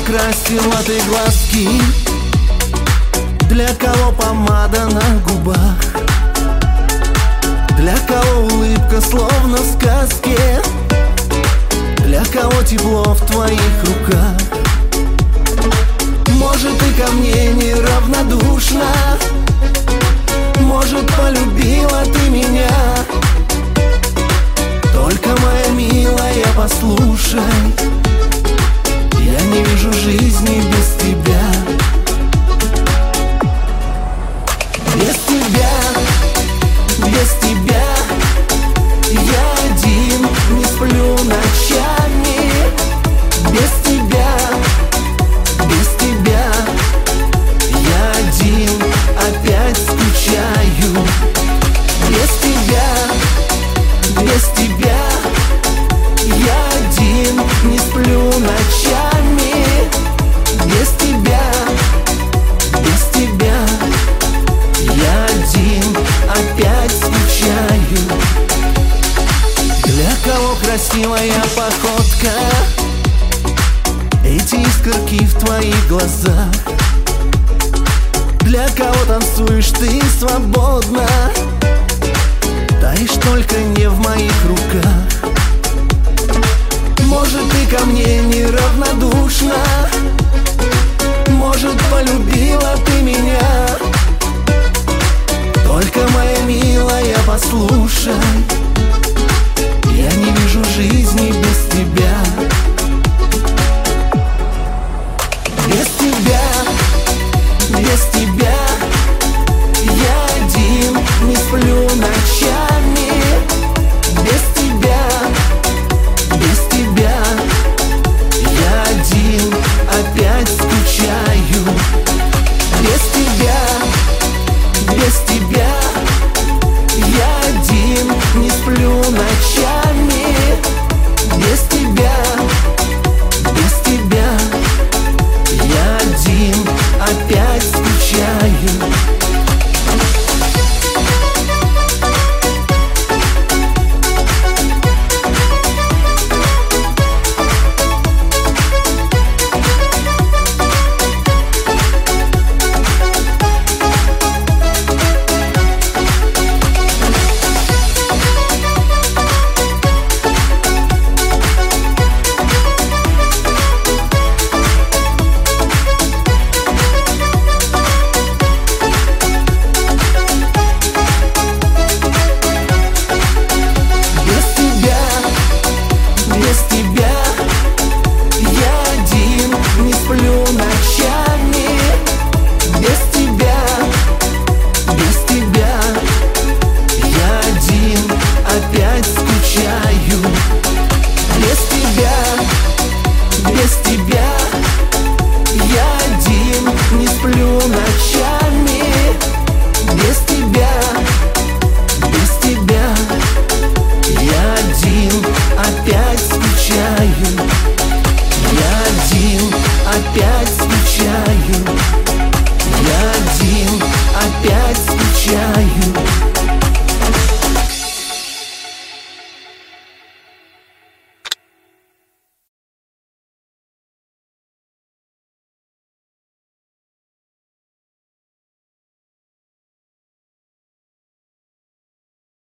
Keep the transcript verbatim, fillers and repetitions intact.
красила ты глазки? Для кого помада на губах? Для кого улыбка словно в сказке? Для кого тепло в твоих руках? Может, ты ко мне неравнодушна? Может, полюбила ты меня? Только, моя милая, послушай, я не вижу жизни без тебя. Без тебя, без тебя я один, не сплю ночами. Без тебя, без тебя я один, опять скучаю. Без тебя, без тебя я один, не сплю ночами. Без тебя, без тебя я один, опять скучаю. Для кого красивая походка? Эти искорки в твоих глазах. Для кого танцуешь ты свободно? Таишь только не в моих руках. Может, ты ко мне неравнодушна? Может, полюбила ты меня? Только, моя милая, послушай, я не вижу жизни без тебя. Без тебя, без тебя я один, не сплю ночами. Без тебя, без тебя я один, опять скучаю. Без тебя, без тебя я один, не сплю ночами. Без тебя, без тебя я один, опять скучаю. Без тебя я один, не сплю ночами. Без тебя, без тебя я один, опять скучаю.